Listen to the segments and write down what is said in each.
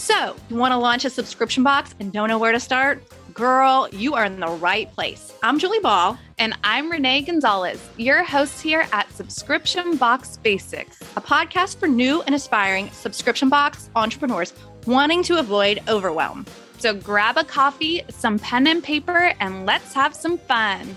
So, you want to launch a subscription box and don't know where to start? Girl, you are in the right place. I'm Julie Ball. And I'm Renee Gonzalez, your host here at Subscription Box Basics, A podcast for new and aspiring subscription box entrepreneurs wanting to avoid overwhelm. So grab a coffee, some pen and paper, and let's have some fun.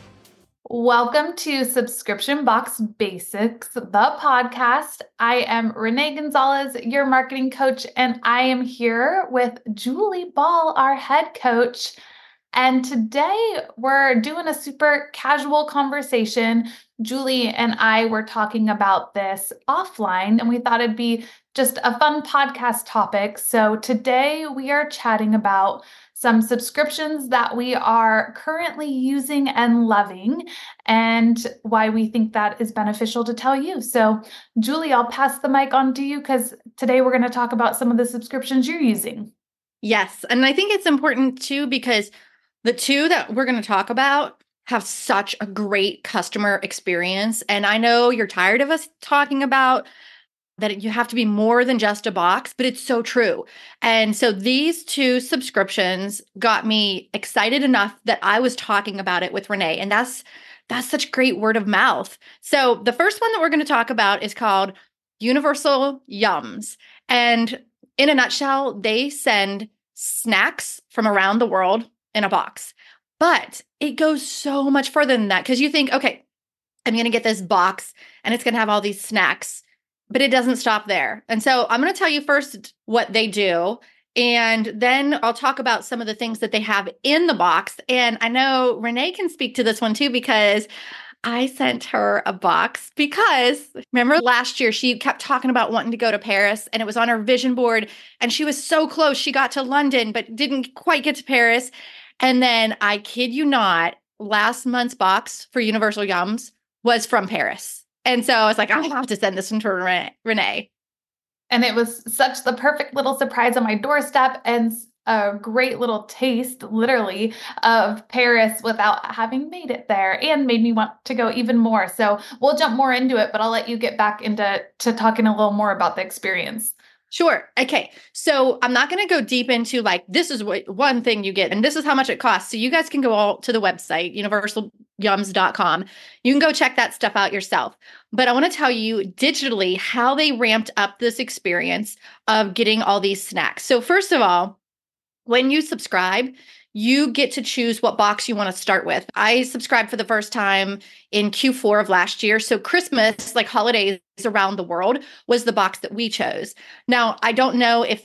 Welcome to Subscription Box Basics, the podcast. I am Renee Gonzalez, your marketing coach, and I am here with Julie Ball, our head coach. And today we're doing a super casual conversation. Julie and I were talking about this offline, and we thought it'd be just a fun podcast topic. So today we are chatting about some subscriptions that we are currently using and loving, and why we think that is beneficial to tell you. So, Julie, I'll pass the mic on to you because today we're going to talk about some of the subscriptions you're using. Yes. And I think it's important too, because the two that we're going to talk about have such a great customer experience. And I know you're tired of us talking about that you have to be more than just a box, but it's so true. And so these two subscriptions got me excited enough that I was talking about it with Renee. And that's such great word of mouth. So the first one that we're going to talk about is called Universal Yums. And in a nutshell, they send snacks from around the world in a box. But it goes so much further than that, because you think, okay, I'm going to get this box and it's going to have all these snacks. But it doesn't stop there. And so I'm going to tell you first what they do, and then I'll talk about some of the things that they have in the box. And I know Renee can speak to this one too, because I sent her a box because remember last year, she kept talking about wanting to go to Paris, and it was on her vision board, and she was so close. She got to London, but didn't quite get to Paris. And then I kid you not, last month's box for Universal Yums was from Paris. And so I was like, I have to send this one to Renee. And it was such the perfect little surprise on my doorstep and a great little taste, literally, of Paris without having made it there, and made me want to go even more. So we'll jump more into it, but I'll let you get back into talking a little more about the experience. Sure. Okay. So I'm not going to go deep into like, this is what one thing you get and this is how much it costs. So you guys can go all to the website, universalyums.com. You can go check that stuff out yourself. But I want to tell you digitally how they ramped up this experience of getting all these snacks. So first of all, when you subscribe, you get to choose what box you want to start with. I subscribed for the first time in Q4 of last year. So Christmas, like holidays around the world, was the box that we chose. Now, I don't know if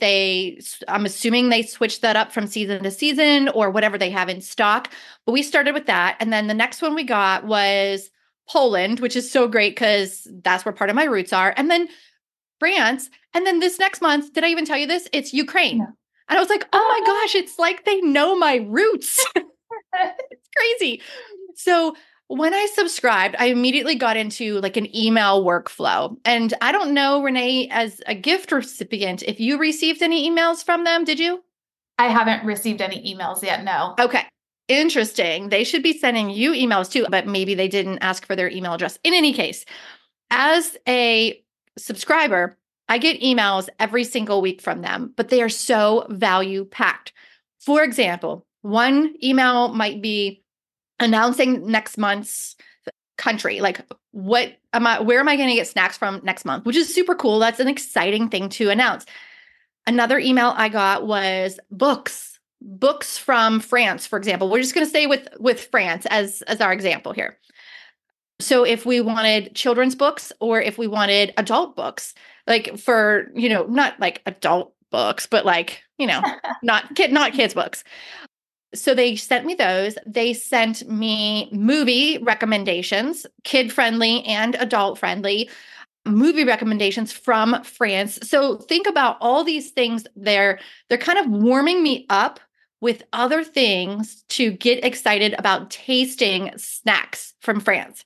I'm assuming they switched that up from season to season or whatever they have in stock, but we started with that. And then the next one we got was Poland, which is so great because that's where part of my roots are. And then France. And then this next month, did I even tell you this? It's Ukraine. Yeah. And I was like, oh my gosh, it's like they know my roots. It's crazy. So when I subscribed, I immediately got into like an email workflow. And I don't know, Renee, as a gift recipient, if you received any emails from them, did you? I haven't received any emails yet, no. Okay. Interesting. They should be sending you emails too, but maybe they didn't ask for their email address. In any case, as a subscriber, I get emails every single week from them, but they are so value packed. For example, one email might be announcing next month's country, like where am I going to get snacks from next month, which is super cool. That's an exciting thing to announce. Another email I got was books from France, for example. We're just going to stay with France as our example here. So if we wanted children's books or if we wanted adult books, like for, not like adult books, but like, not kids books. So they sent me those. They sent me movie recommendations, kid-friendly and adult-friendly movie recommendations from France. So think about all these things. They're kind of warming me up with other things to get excited about tasting snacks from France.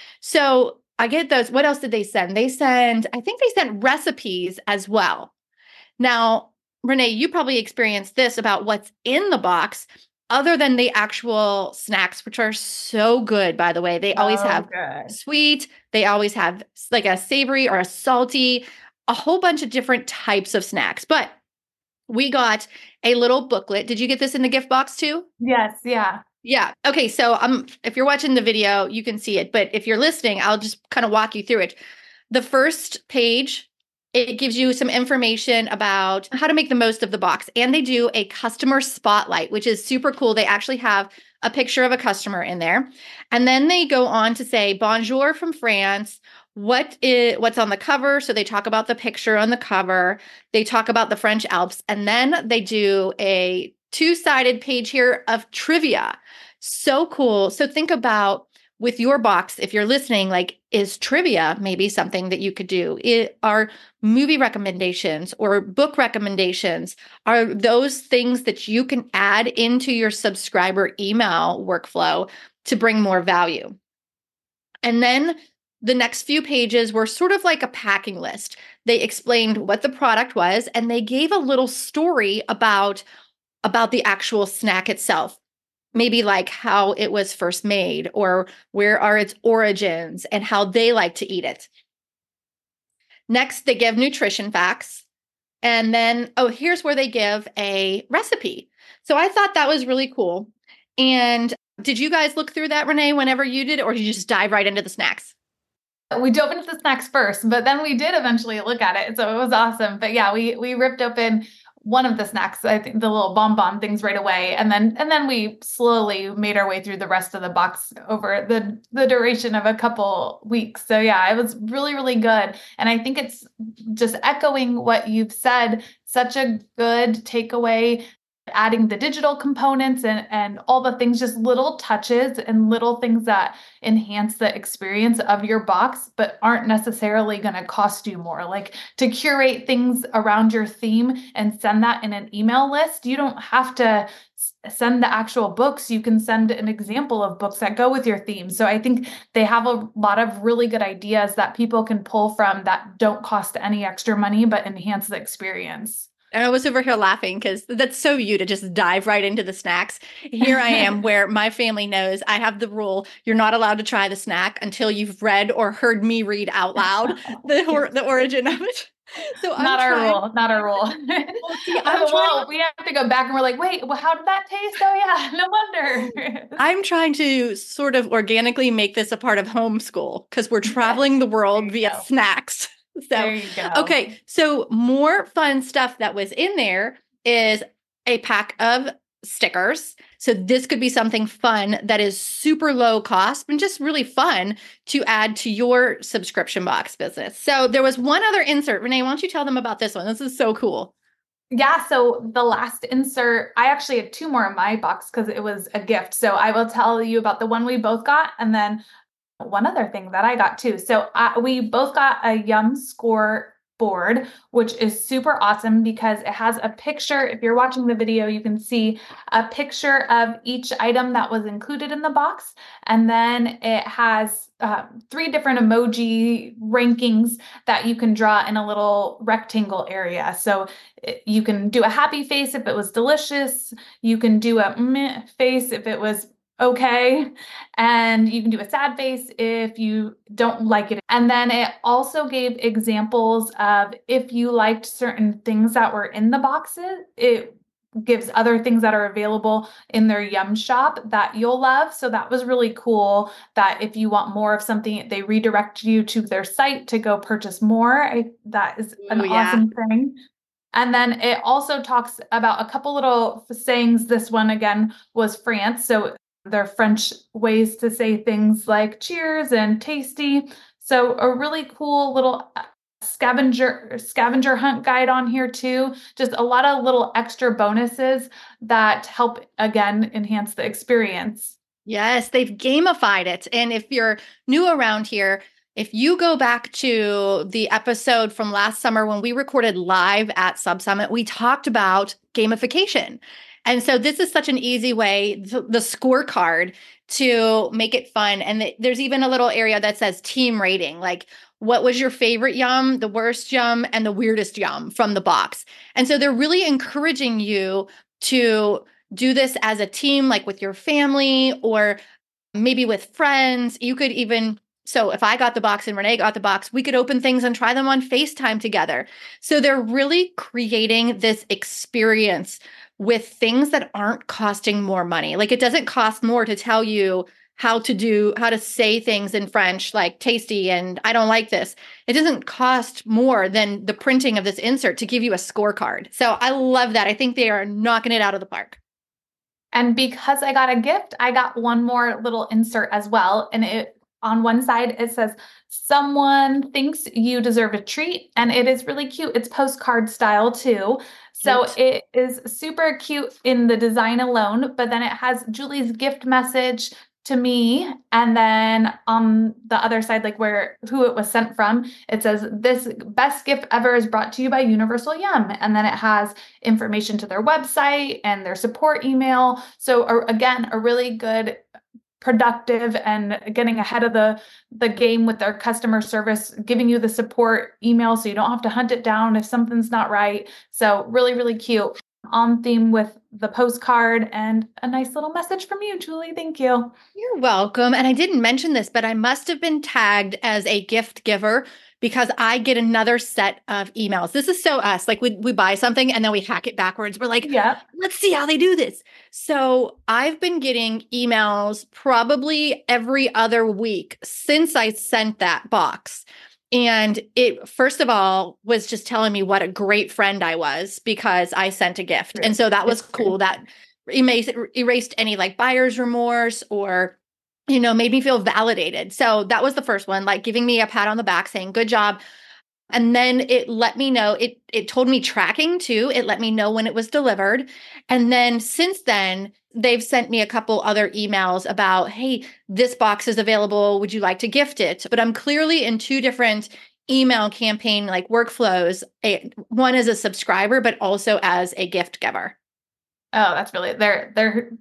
So I get those. What else did they send? I think they sent recipes as well. Now, Renee, you probably experienced this about what's in the box, other than the actual snacks, which are so good, by the way. They always have sweet. They always have like a savory or a salty, a whole bunch of different types of snacks. But we got a little booklet. Did you get this in the gift box too? Yes. Yeah. Yeah. Okay. So if you're watching the video, you can see it. But if you're listening, I'll just kind of walk you through it. The first page, it gives you some information about how to make the most of the box. And they do a customer spotlight, which is super cool. They actually have a picture of a customer in there. And then they go on to say, Bonjour from France. What's on the cover? So they talk about the picture on the cover. They talk about the French Alps. And then they do a two-sided page here of trivia. So cool. So think about with your box, if you're listening, like, is trivia maybe something that you could do? Are movie recommendations or book recommendations, are those things that you can add into your subscriber email workflow to bring more value? And then the next few pages were sort of like a packing list. They explained what the product was, and they gave a little story about the actual snack itself. Maybe like how it was first made or where are its origins and how they like to eat it. Next, they give nutrition facts. And then, here's where they give a recipe. So I thought that was really cool. And did you guys look through that, Renee, whenever you did, or did you just dive right into the snacks? We dove into the snacks first, but then we did eventually look at it. So it was awesome. But yeah, we ripped open one of the snacks, I think the little bonbon things right away. And then we slowly made our way through the rest of the box over the duration of a couple weeks. So yeah, it was really, really good. And I think it's just echoing what you've said, such a good takeaway, adding the digital components and all the things, just little touches and little things that enhance the experience of your box, but aren't necessarily going to cost you more. Like to curate things around your theme and send that in an email list. You don't have to send the actual books. You can send an example of books that go with your theme. So I think they have a lot of really good ideas that people can pull from that don't cost any extra money, but enhance the experience. And I was over here laughing because that's so you to just dive right into the snacks. Here I am where my family knows I have the rule. You're not allowed to try the snack until you've read or heard me read out loud the origin of it. So not our rule. Well, we have to go back and we're like, wait, well, how did that taste? Oh yeah, no wonder. I'm trying to sort of organically make this a part of homeschool because we're traveling the world via snacks. So, there you go. Okay. So more fun stuff that was in there is a pack of stickers. So this could be something fun that is super low cost and just really fun to add to your subscription box business. So there was one other insert. Renee, why don't you tell them about this one? This is so cool. Yeah. So the last insert, I actually had two more in my box because it was a gift. So I will tell you about the one we both got, and then one other thing that I got too. So we both got a Yum Score board, which is super awesome because it has a picture. If you're watching the video, you can see a picture of each item that was included in the box. And then it has 3 different emoji rankings that you can draw in a little rectangle area. So you can do a happy face if it was delicious. You can do a meh face if it was okay. And you can do a sad face if you don't like it. And then it also gave examples of if you liked certain things that were in the boxes, it gives other things that are available in their Yum shop that you'll love. So that was really cool that if you want more of something, they redirect you to their site to go purchase more. That is an awesome thing. And then it also talks about a couple little sayings. This one again was France. So they're French ways to say things like cheers and tasty. So a really cool little scavenger hunt guide on here too. Just a lot of little extra bonuses that help, again, enhance the experience. Yes, they've gamified it. And if you're new around here, if you go back to the episode from last summer when we recorded live at Sub Summit, we talked about gamification. And so this is such an easy way, the scorecard, to make it fun. And there's even a little area that says team rating, like what was your favorite Yum, the worst Yum, and the weirdest Yum from the box. And so they're really encouraging you to do this as a team, like with your family or maybe with friends. You could even So if I got the box and Renee got the box, we could open things and try them on FaceTime together. So they're really creating this experience with things that aren't costing more money. Like it doesn't cost more to tell you how to say things in French, like tasty and I don't like this. It doesn't cost more than the printing of this insert to give you a scorecard. So I love that. I think they are knocking it out of the park. And because I got a gift, I got one more little insert as well. And on one side, it says, someone thinks you deserve a treat. And it is really cute. It's postcard style too. So it is super cute in the design alone, but then it has Julie's gift message to me. And then on the other side, like who it was sent from, it says, this best gift ever is brought to you by Universal Yum. And then it has information to their website and their support email. So again, a really good, productive and getting ahead of the game with their customer service, giving you the support email so you don't have to hunt it down if something's not right. So really, really cute. On theme with the postcard and a nice little message from you, Julie. Thank you. You're welcome. And I didn't mention this, but I must have been tagged as a gift giver because I get another set of emails. This is so us. Like we buy something and then we hack it backwards. We're like, let's see how they do this. So I've been getting emails probably every other week since I sent that box. And it, first of all, was just telling me what a great friend I was because I sent a gift. And so that was cool. That erased any like buyer's remorse or, made me feel validated. So that was the first one, like giving me a pat on the back saying, good job. And then it let me know, it told me tracking too. It let me know when it was delivered. And then since then, they've sent me a couple other emails about, hey, this box is available. Would you like to gift it? But I'm clearly in two different email campaign like workflows. One as a subscriber, but also as a gift giver. Oh, that's really, they're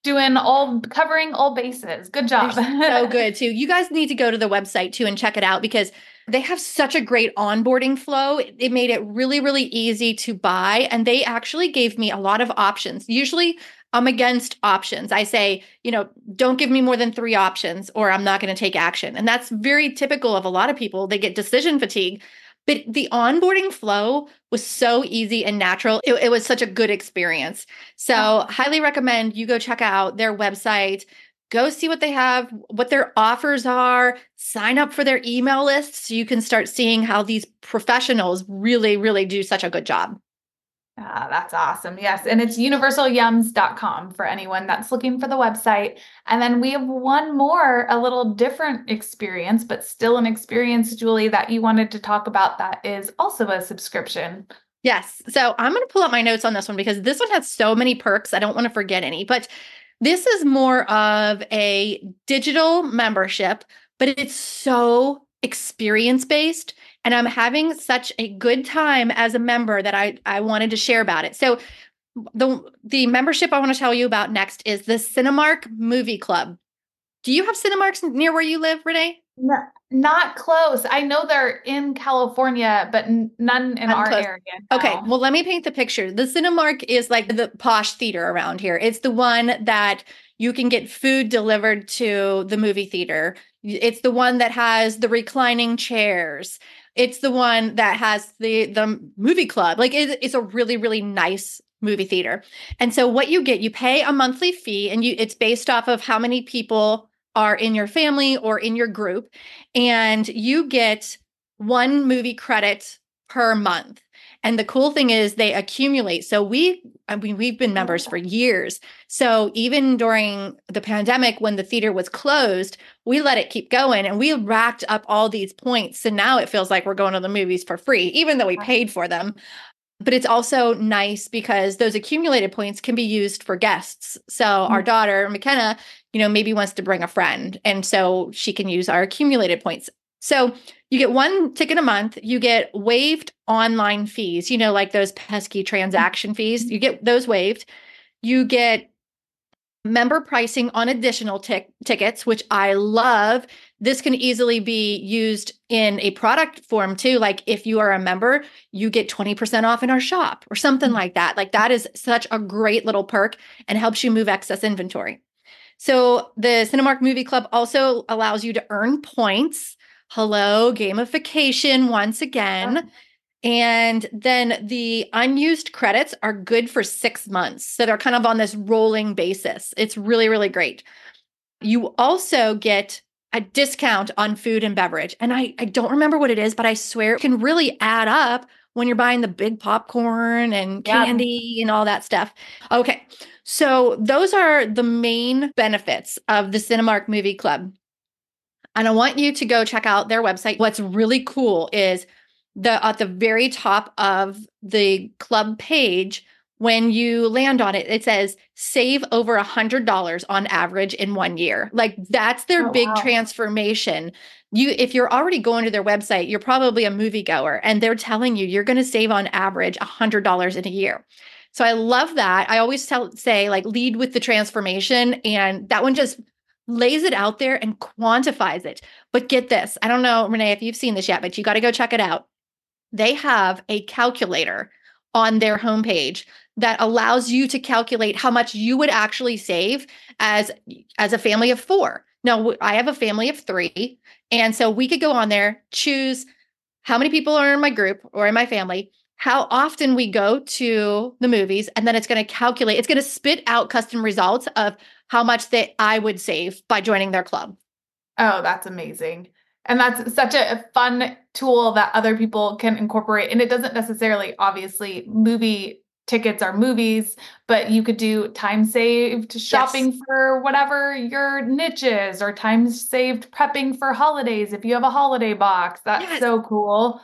covering all bases. Good job. So good too. You guys need to go to the website too and check it out because they have such a great onboarding flow. It made it really, really easy to buy. And they actually gave me a lot of options. Usually I'm against options. I say, don't give me more than 3 options or I'm not going to take action. And that's very typical of a lot of people. They get decision fatigue. But the onboarding flow was so easy and natural. It was such a good experience. So highly recommend you go check out their website, go see what they have, what their offers are, sign up for their email list so you can start seeing how these professionals really, really do such a good job. That's awesome. Yes. And it's universalyums.com for anyone that's looking for the website. And then we have one more, a little different experience, but still an experience, Julie, that you wanted to talk about that is also a subscription. Yes. So I'm going to pull up my notes on this one because this one has so many perks. I don't want to forget any, but this is more of a digital membership, but it's so experience-based. And I'm having such a good time as a member that I wanted to share about it. So the membership I want to tell you about next is the Cinemark Movie Club. Do you have Cinemarks near where you live, Renee? No, not close. I know they're in California, but none in our area. No. Okay, well, let me paint the picture. The Cinemark is like the posh theater around here. It's the one that you can get food delivered to the movie theater. It's the one that has the reclining chairs. It's the one that has the movie club. Like it's a really, really nice movie theater. And so what you get, you pay a monthly fee and it's based off of how many people are in your family or in your group. And you get 1 movie credit per month. And the cool thing is they accumulate. So we've been members for years. So even during the pandemic, when the theater was closed, we let it keep going and we racked up all these points. So now it feels like we're going to the movies for free, even though we paid for them. But it's also nice because those accumulated points can be used for guests. So our daughter, McKenna, maybe wants to bring a friend. And so she can use our accumulated points. So you get 1 ticket a month, you get waived online fees, like those pesky transaction fees, you get those waived. You get member pricing on additional tickets, which I love. This can easily be used in a product form too. Like if you are a member, you get 20% off in our shop or something like that. Like that is such a great little perk and helps you move excess inventory. So the Cinemark Movie Club also allows you to earn points. Hello, gamification once again. And then the unused credits are good for 6 months. So they're kind of on this rolling basis. It's really, really great. You also get a discount on food and beverage. And I don't remember what it is, but I swear it can really add up when you're buying the big popcorn and candy and all that stuff. Okay. So those are the main benefits of the Cinemark Movie Club. And I want you to go check out their website. What's really cool is at the very top of the club page, when you land on it, it says save over $100 on average in 1 year. Like that's their big transformation. If you're already going to their website, you're probably a moviegoer, and they're telling you you're going to save on average $100 in a year. So I love that. I always say like lead with the transformation, and that one just lays it out there and quantifies it. But get this, I don't know, Renee, if you've seen this yet, but you got to go check it out. They have a calculator on their homepage that allows you to calculate how much you would actually save as a family of 4. Now, I have a family of 3, and so we could go on there, choose how many people are in my group or in my family, how often we go to the movies, and then it's going to calculate, it's going to spit out custom results of how much that I would save by joining their club. Oh, that's amazing. And that's such a fun tool that other people can incorporate. And it doesn't necessarily, obviously, movie tickets are movies, but you could do time saved shopping for whatever your niche is, or time saved prepping for holidays if you have a holiday box. That's so cool.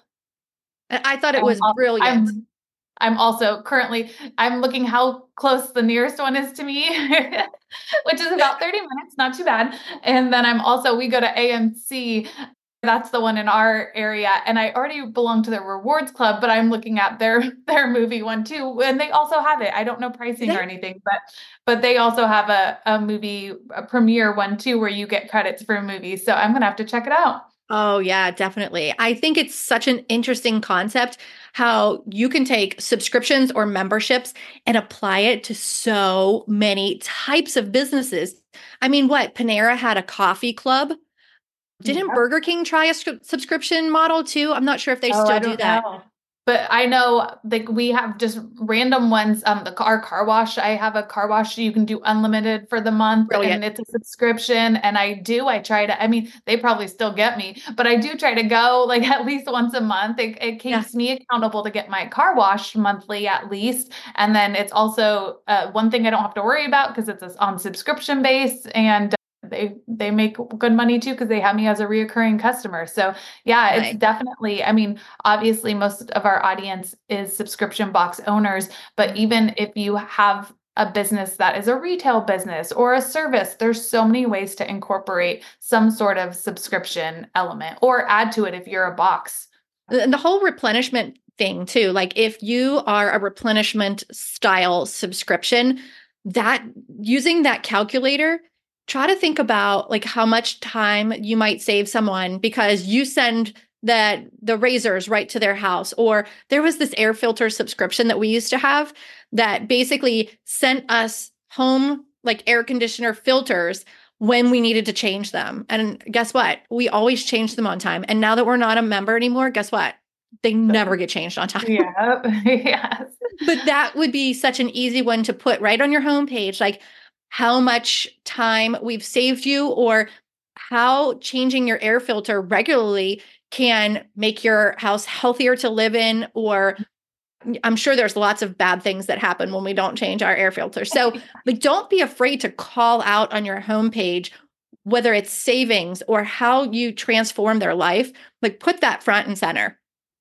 I thought it was brilliant. I'm also currently, I'm looking how close the nearest one is to me, which is about 30 minutes, not too bad. And then we go to AMC. That's the one in our area. And I already belong to the rewards club, but I'm looking at their movie one too. And they also have it. I don't know pricing or anything, but they also have a movie, a premiere one too, where you get credits for movies. So I'm going to have to check it out. Oh, yeah, definitely. I think it's such an interesting concept how you can take subscriptions or memberships and apply it to so many types of businesses. I mean, Panera had a coffee club. Didn't Burger King try a subscription model too? I'm not sure if they still do that. But I know like we have just random ones. Our car wash, I have a car wash. You can do unlimited for the month. And it's a subscription. And I try to, I mean, they probably still get me, but I do try to go like at least once a month. It keeps me accountable to get my car washed monthly at least. And then it's also one thing I don't have to worry about because it's on subscription base, and they make good money too, because they have me as a reoccurring customer. So yeah, it's definitely, I mean, obviously most of our audience is subscription box owners, but even if you have a business that is a retail business or a service, there's so many ways to incorporate some sort of subscription element or add to it if you're a box. And the whole replenishment thing too, like if you are a replenishment style subscription, that using that calculator, try to think about like how much time you might save someone because you send the razors right to their house. Or there was this air filter subscription that we used to have that basically sent us home like air conditioner filters when we needed to change them. And guess what? We always change them on time. And now that we're not a member anymore, guess what? They never get changed on time. Yeah. Yes. But that would be such an easy one to put right on your homepage. Like, how much time we've saved you, or how changing your air filter regularly can make your house healthier to live in. Or I'm sure there's lots of bad things that happen when we don't change our air filter. So like, don't be afraid to call out on your homepage, whether it's savings or how you transform their life, like put that front and center.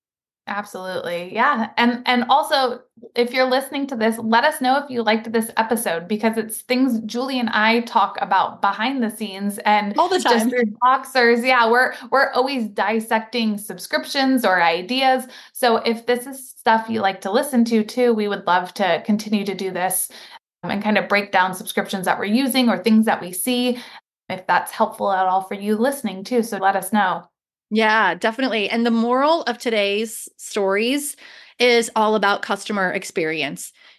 Absolutely. Yeah. And also, if you're listening to this, let us know if you liked this episode, because it's things Julie and I talk about behind the scenes and all the time. Just through Boxers. Yeah, we're always dissecting subscriptions or ideas. So if this is stuff you like to listen to too, we would love to continue to do this and kind of break down subscriptions that we're using or things that we see, if that's helpful at all for you listening too. So let us know. Yeah, definitely. And the moral of today's stories is all about customer experience.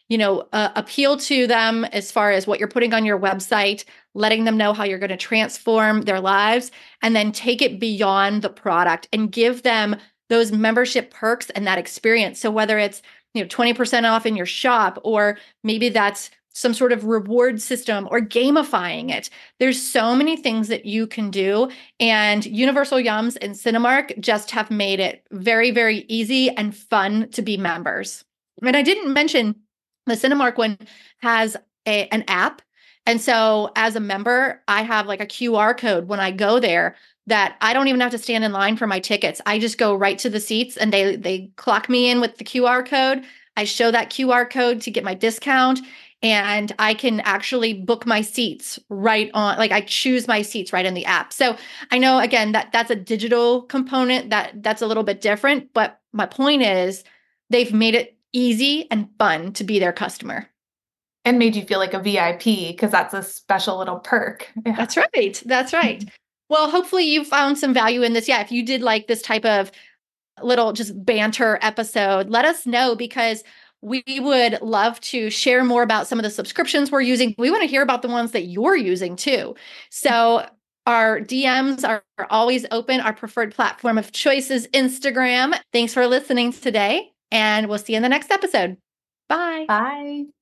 appeal to them as far as what you're putting on your website, letting them know how you're going to transform their lives, and then take it beyond the product and give them those membership perks and that experience. So whether it's 20% off in your shop, or maybe that's some sort of reward system or gamifying it. There's so many things that you can do. And Universal Yums and Cinemark just have made it very, very easy and fun to be members. And I didn't mention the Cinemark one has an app. And so as a member, I have like a QR code when I go there that I don't even have to stand in line for my tickets. I just go right to the seats and they clock me in with the QR code. I show that QR code to get my discount, and I can actually book my seats right on, like I choose my seats right in the app. So I know, again, that's a digital component that's a little bit different, but my point is they've made it easy and fun to be their customer. And made you feel like a VIP, because that's a special little perk. Yeah. That's right. That's right. Well, hopefully you found some value in this. Yeah, if you did like this type of little just banter episode, let us know, because we would love to share more about some of the subscriptions we're using. We want to hear about the ones that you're using too. So our DMs are always open. Our preferred platform of choice is Instagram. Thanks for listening today, and we'll see you in the next episode. Bye. Bye.